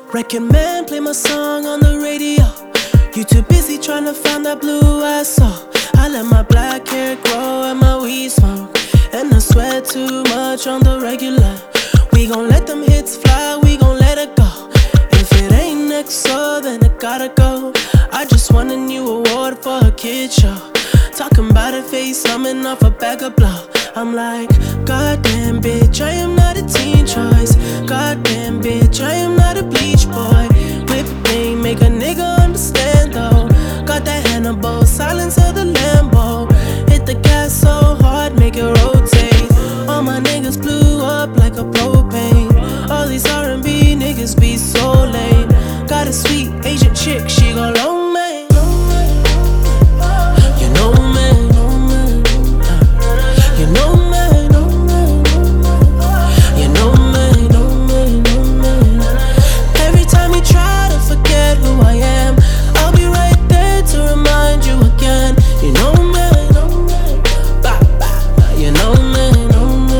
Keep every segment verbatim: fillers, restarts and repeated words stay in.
Record man, play my song on the radio. You too busy trying to find that blue I saw. I let my black hair grow and my weed smoke, and I sweat too much on the regular. We gon' let them hits fly, we gon' let it go. If it ain't next, so then it gotta go. I just won a new award for a kid show. Talking about a face, coming off a bag of blow. I'm like, goddamn bitch, I am not a teen choice. Goddamn bitch, I am not a bleach boy. Whip game, make a nigga understand though. Got that Hannibal, silence of the Lambo. Hit the gas so hard, make it rotate. All my niggas blew up like a propane. All these R and B niggas be so lame. Got a sweet Asian chick, she gon' long man. You know man, you know man, you know man, know man. Every time you try to forget who I am, I'll be right there to remind you again. You know man, you know man,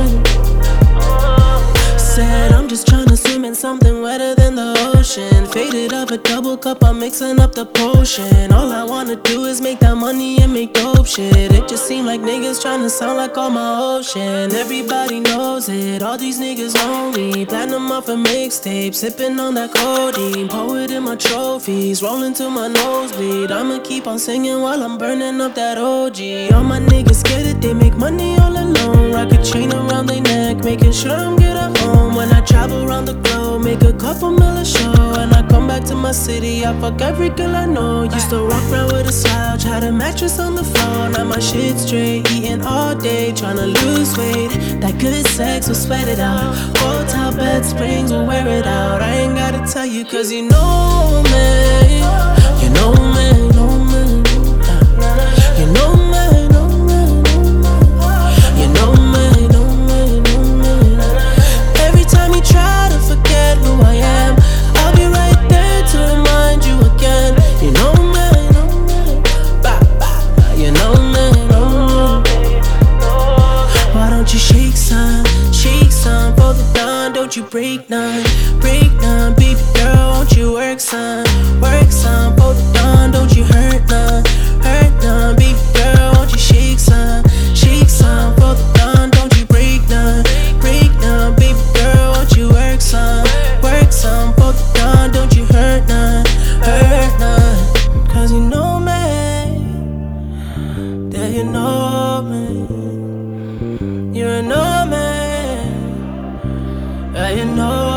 said I'm just tryna swim in something wetter than the ocean. Faded up a double cup, I'm mixing up the potion. All I wanna do is make that money and make dope shit. It just seem like niggas tryna sound like all my ocean. Everybody knows it, all these niggas know me. Platinum off a mixtape, sipping on that codeine. Poet in my trophies, rolling to my nosebleed. I'ma keep on singing while I'm burning up that O G. All my niggas scared that they make money all alone. Rock a chain around their neck, making sure I'm good at home. When I travel around the globe, make a couple mil a show. And I come back to my city, I fuck every girl I know. Used to walk around with a slouch, had a mattress on the floor. Now my shit straight, eating all day, tryna lose weight. That good sex will sweat it out. Hotel bed springs will wear it out. I ain't gotta tell you cause you know me. You know me, know me. You know me, know me. You know me, know me, know me. Every time you try to forget who I am, I'll be right there to remind you again. You know me, know me. Bah, bah. You know me, know me. Why don't you shake some, shake some for the dawn? Don't you break none, break none. Baby girl, won't you work some, work some for the dawn? Don't you hurt none, hurt none. Baby girl, won't you shake some, shake some for the dawn? Don't you break none, break none. Baby girl, won't you work some, work some for the dawn? Don't you hurt none, hurt none. Cause you know me, that you know me. You know me, that you know